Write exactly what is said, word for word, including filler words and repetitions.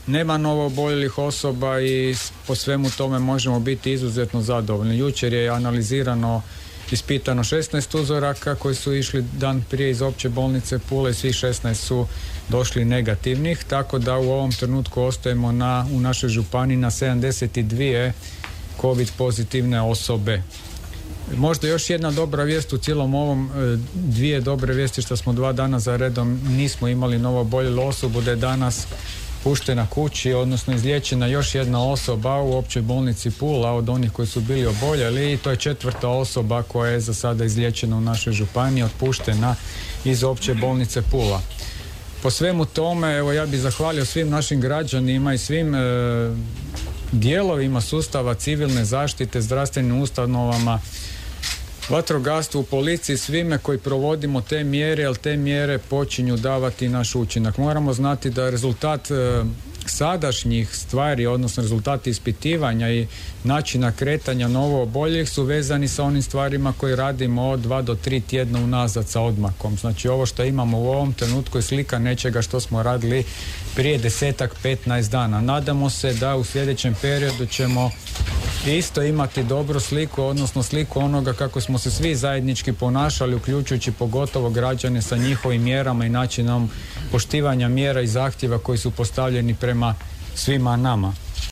nema novooboljelih osoba i po svemu tome možemo biti izuzetno zadovoljni. Jučer je analizirano, ispitano šesnaest uzoraka koji su išli dan prije iz opće bolnice Pula i svih šesnaest su došli negativnih, tako da u ovom trenutku ostajemo na, u našoj županiji na sedamdeset dvije COVID pozitivne osobe. Možda još jedna dobra vijest u cijelom ovom, dvije dobre vijesti što smo dva dana za redom nismo imali novooboljelu osobu, da je danas puštena kući, odnosno izliječena još jedna osoba u općoj bolnici Pula od onih koji su bili oboljeli i to je četvrta osoba koja je za sada izliječena u našoj županiji, otpuštena iz opće bolnice Pula. Po svemu tome, evo ja bih zahvalio svim našim građanima i svim e, dijelovima sustava civilne zaštite, zdravstvenim ustanovama, vatrogastvu, policiji, svime koji provodimo te mjere, jer te mjere počinju davati naš učinak. Moramo znati da rezultat e, sadašnjih stvari, odnosno rezultati ispitivanja i načina kretanja novooboljih su vezani sa onim stvarima koje radimo od dva do tri tjedna unazad sa odmakom. Znači ovo što imamo u ovom trenutku je slika nečega što smo radili prije desetak, petnaest dana. Nadamo se da u sljedećem periodu ćemo isto imati dobru sliku, odnosno sliku onoga kako smo se svi zajednički ponašali, uključujući pogotovo građane sa njihovim mjerama i načinom poštivanja mjera i zahtjeva koji su postavljeni prema svima nama.